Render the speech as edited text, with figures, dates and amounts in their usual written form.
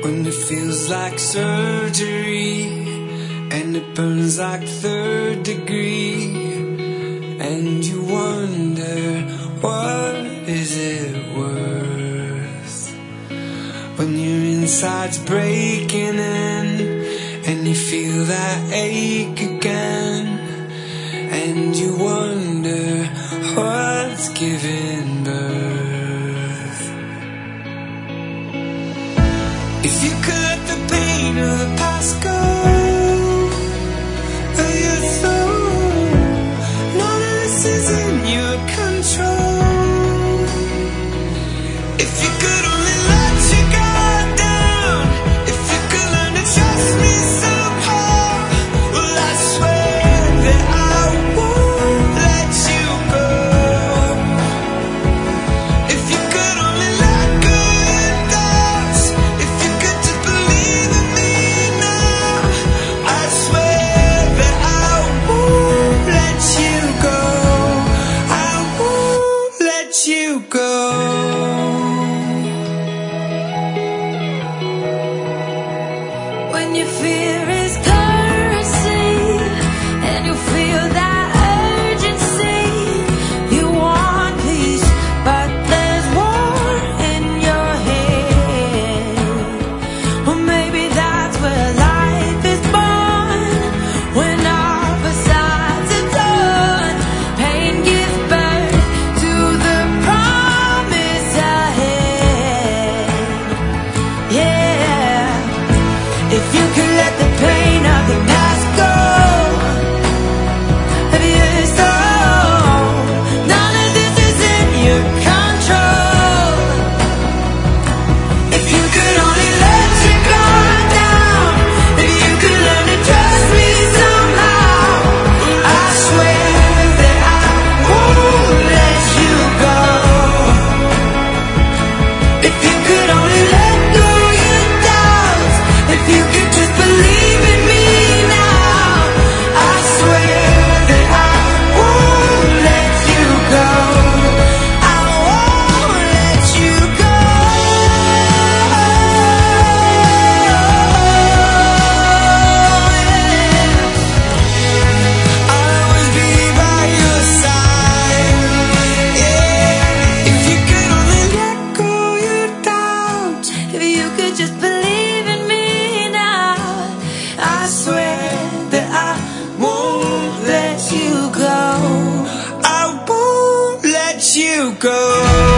when it feels like surgery and it burns like third degree, and you wonder what is it worth when your inside's breaking in and you feel that ache again, and you wonder what's giving birth. If you could let the pain of the past go, of your soul, none of this is in your control. If you could only let your guard down, if you could learn to trust me somehow, well, I swear that I won't let you go. If you could only let go your doubts, if you could just believe in me now, I swear that I won't let you go. I won't let you go. When your fear is cursing and you feel that urgency, you want peace, but there's war in your head. Or maybe that's where life is born. When all facades are done, pain gives birth to the promise ahead. Yeah. If you could let the pain of the past go, of your soul, none of this is in your control. If you could only let your guard down, if you could learn to trust me somehow, I swear that I won't let you go. If you could only let go your doubts, if you could just believe in me now, I swear that I won't let you go. I won't let you go. I'll always be by your side. Yeah. If you could only let go your doubts, if you could just believe in me now, I swear that I won't let you go. I won't let you go.